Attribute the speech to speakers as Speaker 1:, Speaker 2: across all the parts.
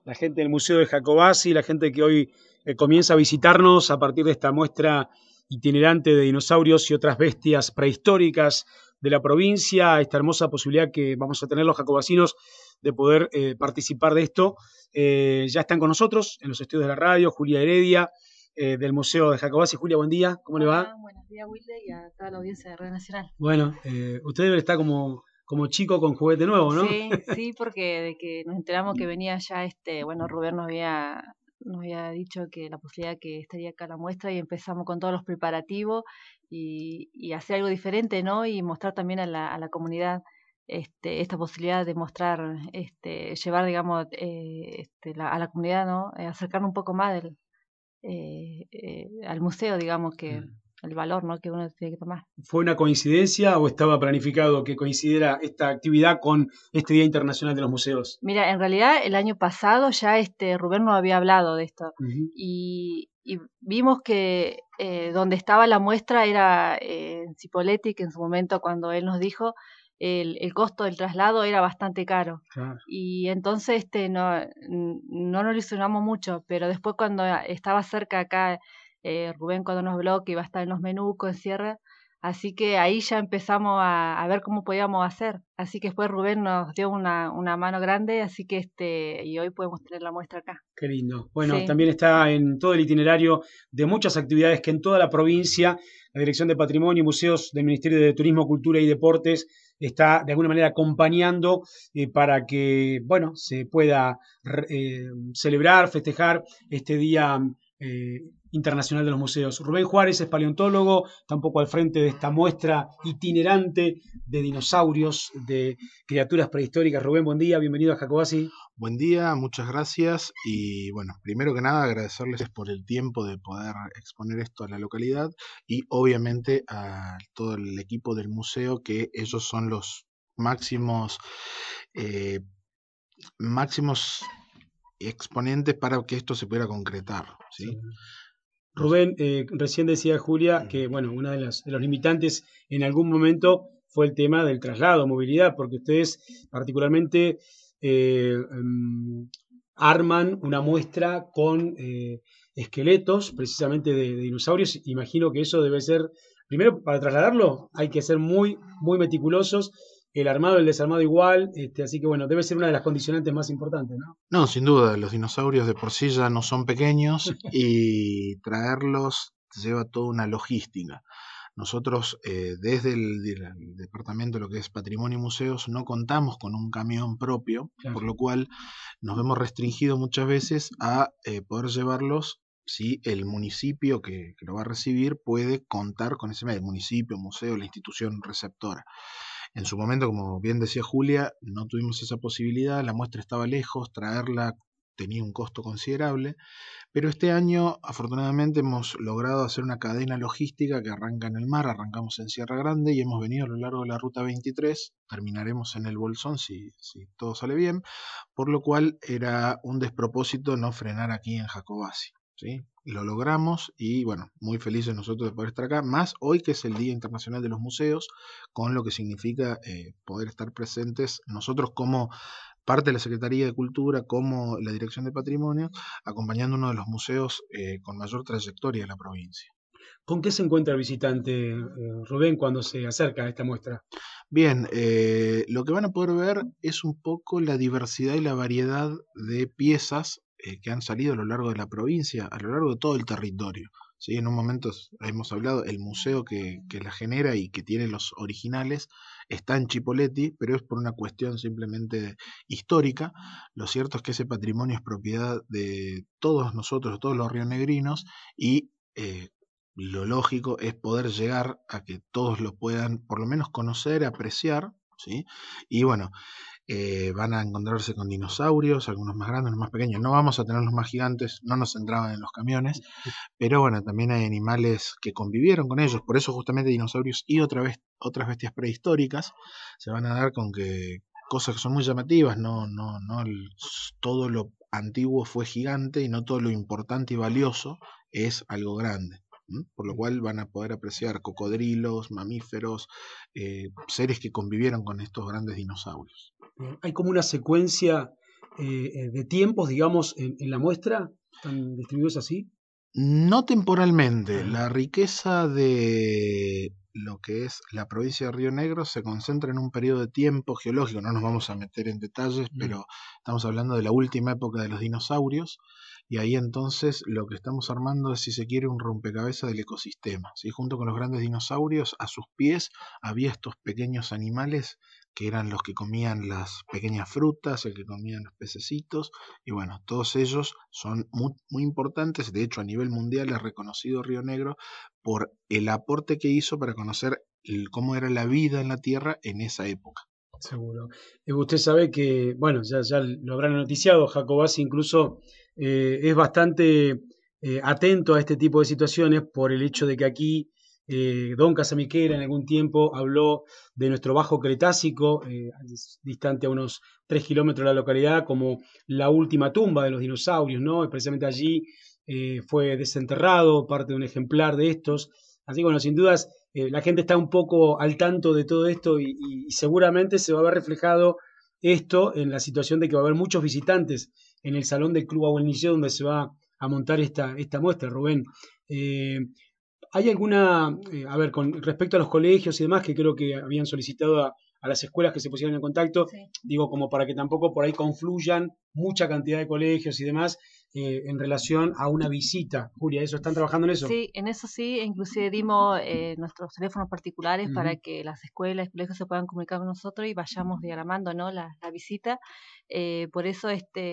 Speaker 1: la gente del Museo de Jacobasi, la gente que hoy comienza a visitarnos a partir de esta muestra itinerante de dinosaurios y otras bestias prehistóricas de la provincia, esta hermosa posibilidad que vamos a tener los jacobasinos de poder participar de esto. Ya están con nosotros en los estudios de la radio Julia Heredia, del Museo de Jacobasi. Julia, buen día, ¿cómo le va?
Speaker 2: Buenos días, Wilde, y a toda la audiencia de Red Nacional.
Speaker 1: Bueno, usted debe estar como chico con juguete nuevo, ¿no?
Speaker 2: Sí, sí, porque de que nos enteramos que venía ya bueno, Rubén nos había dicho que la posibilidad que estaría acá la muestra y empezamos con todos los preparativos y hacer algo diferente, ¿no? Y mostrar también a la comunidad esta posibilidad de mostrar, llevar, digamos, a la comunidad, ¿no? Acercarnos un poco más al museo, digamos, que el valor, ¿no? Que uno tiene que tomar.
Speaker 1: ¿Fue una coincidencia o estaba planificado que coincidiera esta actividad con este Día Internacional de los Museos?
Speaker 2: Mira, en realidad el año pasado ya Rubén nos había hablado de esto
Speaker 1: Ujú.
Speaker 2: y vimos que donde estaba la muestra era en Cipolletti, que en su momento cuando él nos dijo el costo del traslado era bastante caro.
Speaker 1: Claro.
Speaker 2: Y entonces no nos lo ilusionamos mucho, pero después cuando estaba cerca acá, Rubén cuando nos habló que iba a estar en Los Menucos, en Sierra, así que ahí ya empezamos a ver cómo podíamos hacer. Así que después Rubén nos dio una mano grande, así que y hoy podemos tener la muestra acá.
Speaker 1: Qué lindo. Bueno,
Speaker 2: Sí,
Speaker 1: también está en todo el itinerario de muchas actividades que en toda la provincia, la Dirección de Patrimonio y Museos del Ministerio de Turismo, Cultura y Deportes está de alguna manera acompañando para que, bueno, se pueda celebrar, festejar este Día Internacional de los Museos. Rubén Juárez es paleontólogo, está un poco al frente de esta muestra itinerante de dinosaurios, de criaturas prehistóricas. Rubén, buen día, bienvenido a Jacobasi.
Speaker 3: Buen día, muchas gracias y bueno, primero que nada agradecerles por el tiempo de poder exponer esto a la localidad y obviamente a todo el equipo del museo que ellos son los máximos eh, máximos exponentes para que esto se pudiera concretar, ¿sí?
Speaker 1: Rubén, recién decía Julia que, bueno, una de los limitantes en algún momento fue el tema del traslado, movilidad, porque ustedes particularmente arman una muestra con esqueletos, precisamente de dinosaurios. Imagino que eso debe ser, primero, para trasladarlo hay que ser muy, muy meticulosos, el armado, el desarmado igual, así que, bueno, debe ser una de las condicionantes más importantes, ¿no?
Speaker 3: No, sin duda, los dinosaurios de por sí ya no son pequeños y traerlos lleva toda una logística. Nosotros desde el departamento de lo que es patrimonio y museos no contamos con un camión propio,
Speaker 1: Claro.
Speaker 3: por lo cual nos vemos restringidos muchas veces a poder llevarlos si el municipio que lo va a recibir puede contar con ese medio, el municipio, museo, la institución receptora. En su momento, como bien decía Julia, no tuvimos esa posibilidad, la muestra estaba lejos, traerla tenía un costo considerable, pero este año afortunadamente hemos logrado hacer una cadena logística que arranca en el mar, arrancamos en Sierra Grande y hemos venido a lo largo de la ruta 23, terminaremos en el Bolsón si todo sale bien, por lo cual era un despropósito no frenar aquí en Jacobasi, ¿sí? Lo logramos y bueno, muy felices nosotros de poder estar acá, más hoy que es el Día Internacional de los Museos, con lo que significa poder estar presentes nosotros como parte de la Secretaría de Cultura, como la Dirección de Patrimonio, acompañando uno de los museos con mayor trayectoria de la provincia.
Speaker 1: ¿Con qué se encuentra el visitante, Rubén, cuando se acerca a esta muestra?
Speaker 3: Bien, lo que van a poder ver es un poco la diversidad y la variedad de piezas que han salido a lo largo de la provincia, a lo largo de todo el territorio. ¿Sí? En un momento hemos hablado, el museo que la genera y que tiene los originales está en Chipolletti, pero es por una cuestión simplemente histórica. Lo cierto es que ese patrimonio es propiedad de todos nosotros, de todos los rionegrinos, y lo lógico es poder llegar a que todos lo puedan por lo menos conocer, apreciar, ¿sí? Y bueno, van a encontrarse con dinosaurios, algunos más grandes, unos más pequeños. No vamos a tener los más gigantes, no nos entraban en los camiones, pero bueno, también hay animales que convivieron con ellos, por eso justamente dinosaurios y otras bestias prehistóricas se van a dar con que cosas que son muy llamativas, todo lo antiguo fue gigante y no todo lo importante y valioso es algo grande. Por lo cual van a poder apreciar cocodrilos, mamíferos, seres que convivieron con estos grandes dinosaurios.
Speaker 1: Hay como una secuencia de tiempos, digamos, en la muestra? ¿Están distribuidos así?
Speaker 3: No temporalmente,
Speaker 1: Ajá.
Speaker 3: la riqueza de lo que es la provincia de Río Negro se concentra en un periodo de tiempo geológico, no nos vamos a meter en detalles, pero estamos hablando de la última época de los dinosaurios, y ahí entonces lo que estamos armando es, si se quiere, un rompecabezas del ecosistema, ¿sí? Junto con los grandes dinosaurios, a sus pies había estos pequeños animales que eran los que comían las pequeñas frutas, el que comían los pececitos, y bueno, todos ellos son muy, muy importantes. De hecho, a nivel mundial es reconocido Río Negro por el aporte que hizo para conocer cómo era la vida en la Tierra en esa época.
Speaker 1: Seguro. Usted sabe que, bueno, ya lo habrán noticiado, Jacobacci incluso es bastante atento a este tipo de situaciones por el hecho de que aquí Don Casamiquera en algún tiempo habló de nuestro Bajo Cretácico, distante a unos 3 kilómetros de la localidad, como la última tumba de los dinosaurios, ¿no? Precisamente allí fue desenterrado parte de un ejemplar de estos. Así que, bueno, sin dudas la gente está un poco al tanto de todo esto y seguramente se va a ver reflejado esto en la situación de que va a haber muchos visitantes en el salón del Club Abuelnicio donde se va a montar esta muestra, Rubén. Eh, ¿Hay alguna, a ver, con respecto a los colegios y demás, que creo que habían solicitado a las escuelas que se pusieran en contacto,
Speaker 2: Sí.
Speaker 1: digo, como para que tampoco por ahí confluyan mucha cantidad de colegios y demás en relación a una visita? Julia, ¿eso están trabajando en eso?
Speaker 2: Sí, en eso sí, inclusive dimos nuestros teléfonos particulares para
Speaker 1: Ujú.
Speaker 2: que las escuelas y colegios se puedan comunicar con nosotros y vayamos diagramando, ¿no? la visita. Por eso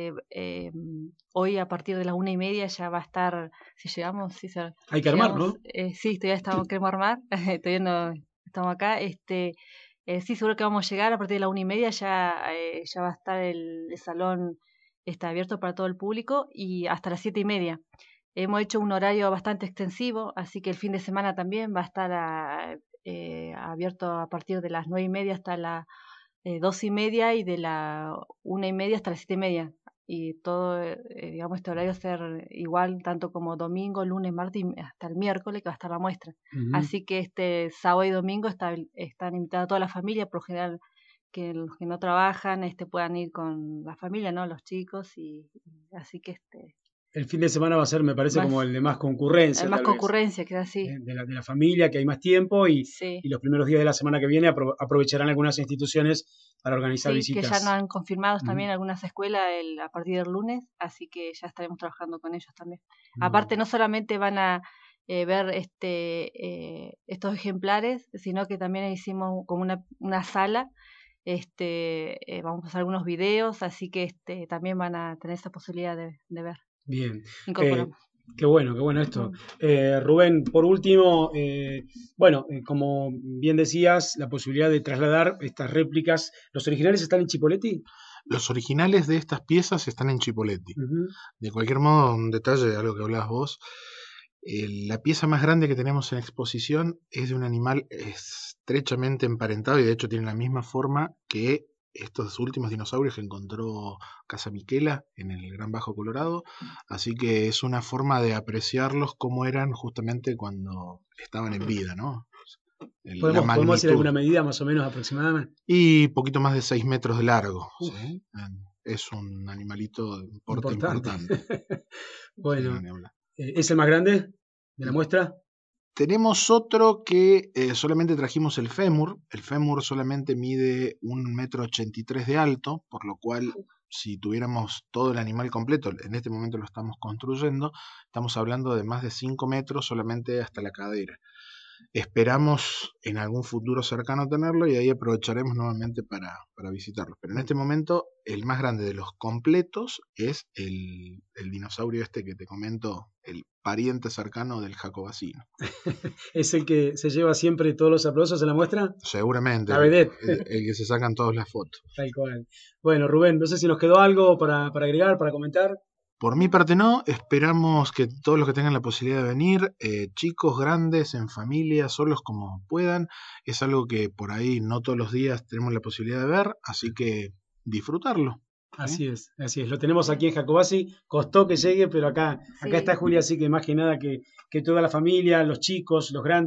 Speaker 2: hoy a partir de las 1:30 ya va a estar, si llegamos,
Speaker 1: Hay que armar,
Speaker 2: llegamos,
Speaker 1: ¿no?
Speaker 2: sí, todavía estamos, queremos armar, todavía no estamos acá, sí, seguro que vamos a llegar a partir de las 1:30 ya va a estar el salón está abierto para todo el público y hasta las 7:30. Hemos hecho un horario bastante extensivo, así que el fin de semana también va a estar abierto a partir de las 9:30 hasta las 2:30 y de la 1:30 hasta las 7:30. Y todo, digamos, este horario va a ser igual tanto como domingo, lunes, martes y hasta el miércoles que va a estar la muestra.
Speaker 1: Ujú.
Speaker 2: Así que este sábado y domingo están invitadas toda la familia, por lo general que los que no trabajan puedan ir con la familia, ¿no? Los chicos y así que
Speaker 1: El fin de semana va a ser, me parece, como
Speaker 2: más
Speaker 1: el de más
Speaker 2: hay
Speaker 1: concurrencia,
Speaker 2: más
Speaker 1: tal vez,
Speaker 2: concurrencia, queda así.
Speaker 1: de la familia, que hay más tiempo
Speaker 2: Sí,
Speaker 1: y los primeros días de la semana que viene aprovecharán algunas instituciones para organizar
Speaker 2: sí, que ya nos
Speaker 1: visitas.
Speaker 2: han confirmado
Speaker 1: Ujú.
Speaker 2: también algunas escuelas a partir del lunes, así que ya estaremos trabajando con ellos también.
Speaker 1: Muy
Speaker 2: Aparte,
Speaker 1: bien.
Speaker 2: no solamente van a ver estos ejemplares, sino que también hicimos como una sala, vamos a pasar algunos videos, así que también van a tener esa posibilidad de ver.
Speaker 1: Bien. Eh,
Speaker 2: Incorporamos.
Speaker 1: qué bueno esto.
Speaker 2: Mm.
Speaker 1: Rubén, por último, bueno, como bien decías, la posibilidad de trasladar estas réplicas. ¿Los originales están en Chipoleti?
Speaker 3: Los originales de estas piezas están en Chipoleti.
Speaker 1: Ujú.
Speaker 3: De cualquier modo, un detalle, algo que hablabas vos, la pieza más grande que tenemos en exposición es de un animal estrechamente emparentado y de hecho tiene la misma forma que estos últimos dinosaurios que encontró Casamiquela en el Gran Bajo Colorado, así que es una forma de apreciarlos como eran justamente cuando estaban en vida, ¿no? La
Speaker 1: ¿Podemos hacer alguna
Speaker 3: magnitud.
Speaker 1: medida más o menos aproximada?
Speaker 3: Y poquito más de 6 metros de largo,
Speaker 1: Uf,
Speaker 3: ¿sí? Es un animalito de porte
Speaker 1: importante.
Speaker 3: importante. Sí, no,
Speaker 1: Bueno,
Speaker 3: ni hablar.
Speaker 1: ¿es el más grande de la muestra?
Speaker 3: Tenemos otro que solamente trajimos el fémur. El fémur solamente mide 1,83 m de alto, por lo cual si tuviéramos todo el animal completo, en este momento lo estamos construyendo, estamos hablando de más de 5 metros solamente hasta la cadera. Esperamos en algún futuro cercano tenerlo y ahí aprovecharemos nuevamente para visitarlo. Pero en este momento el más grande de los completos es el dinosaurio este que te comento, el pariente cercano del jacobacino.
Speaker 1: ¿Es el que se lleva siempre todos los aplausos en la muestra?
Speaker 3: Seguramente
Speaker 1: La vedette,
Speaker 3: el que se sacan todas las fotos.
Speaker 1: tal cual. Bueno, Rubén, no sé si nos quedó algo para agregar, para comentar.
Speaker 3: Por mi parte no, esperamos que todos los que tengan la posibilidad de venir, chicos, grandes, en familia, solos como puedan, es algo que por ahí no todos los días tenemos la posibilidad de ver, así que disfrutarlo. ¿Sí?
Speaker 1: Así es. Lo tenemos aquí en Jacobacci. Costó que llegue, pero acá
Speaker 2: Sí,
Speaker 1: está Julia, así que más que nada que toda la familia, los chicos, los grandes,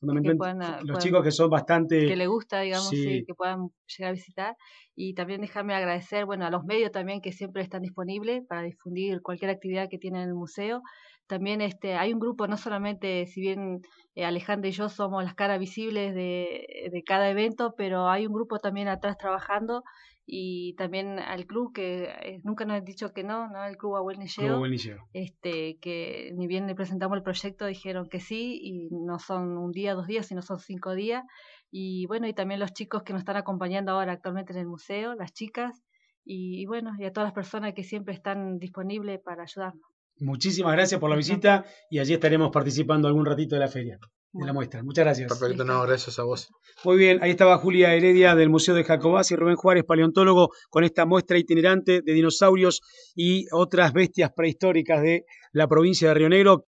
Speaker 1: fundamentalmente los chicos que son bastante...
Speaker 2: Que les gusta, digamos,
Speaker 1: sí.
Speaker 2: Sí, que puedan llegar a visitar. Y también déjame agradecer, bueno, a los medios también que siempre están disponibles para difundir cualquier actividad que tiene en el museo. También hay un grupo, no solamente, si bien Alejandra y yo somos las caras visibles de cada evento, pero hay un grupo también atrás trabajando, y también al club que nunca nos han dicho que no, ¿no? El Club Abuel Nilleo, que ni bien le presentamos el proyecto dijeron que sí, y no son un día, 2 días, sino son 5 días. Y bueno, y también los chicos que nos están acompañando ahora actualmente en el museo, las chicas, y bueno, y a todas las personas que siempre están disponibles para ayudarnos.
Speaker 1: Muchísimas gracias por la visita, y allí estaremos participando algún ratito de la feria, de la muestra. Muchas gracias.
Speaker 3: Perfecto, no, gracias a vos.
Speaker 1: Muy bien, ahí estaba Julia Heredia del Museo de Jacobás y Rubén Juárez, paleontólogo, con esta muestra itinerante de dinosaurios y otras bestias prehistóricas de la provincia de Río Negro.